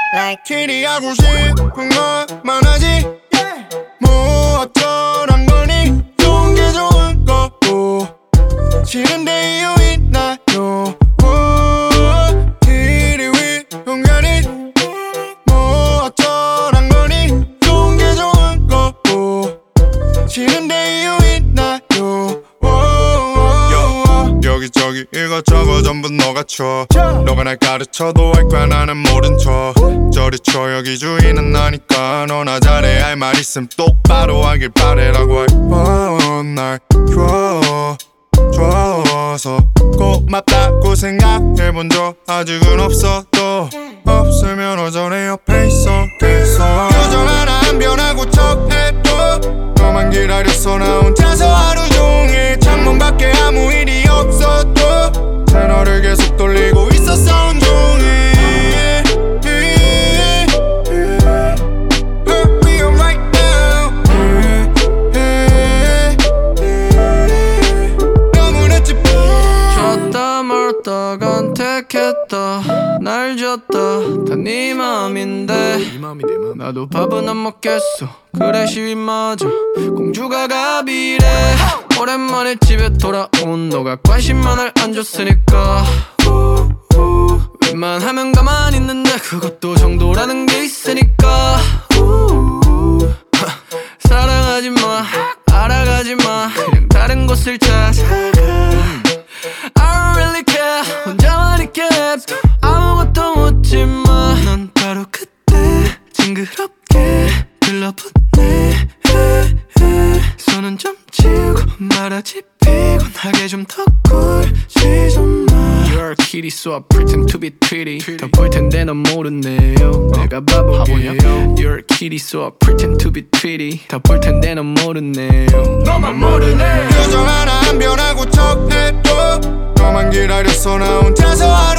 like 키리하고 싶은 것만 하지 뭐 어쩌란 거니 좋은 게 좋은 거고 싫은데 이유 있나요 길이 위 공간이 뭐 어쩌란 거니 좋은 게 좋은 거고 싫은데 이유 있나요 여기저기 이것저것 전부 너가 쳐 너가 날 가르쳐도 할 거야 나는 모른 척 저리 쳐 여기 주인은 나니까 너나 잘해 할 말 있음 똑바로 하길 바래라고 할 날 줘서 고맙다고 생각해본 적 아직은 없어도 없으면 어전에 옆에 있어 계속 여전 하나 안 변하고 척해도 너만 기다렸어 나 혼자서 하루 종일 창문 밖에 아무 일이 없어도 채널을 계속 돌리고 있었어 온종일 Hurry up right now 너무 늦지 줬다 말다 간택했다 날 줬다 다 네 맘인데 나도 밥은 안 먹겠어 그래 시위마저 공주가 가비래 오랜만에 집에 돌아온 너가 관심만을 안 줬으니까 웬만하면 가만히 있는데 그것도 정도라는 게 있으니까 사랑하지마 알아가지마 그냥 다른 곳을 찾아가 I don't really care 혼자만 있게 냅둬 아무것도 묻지마 넌 바로 그때 징그럽게 들러붙네 손은 좀 쥐고 말하지 피곤하게 좀 더 굴지 좀 마 You're a kitty so I pretend to be pretty 더 볼 텐데 넌 모르네요 내가 바보게요 You're a kitty so I pretend to be pretty 더 볼 텐데 넌 모르네요 너만 모르네 여전 하나 안 변하고 척해도 너만 기다렸어 나 혼자서 하루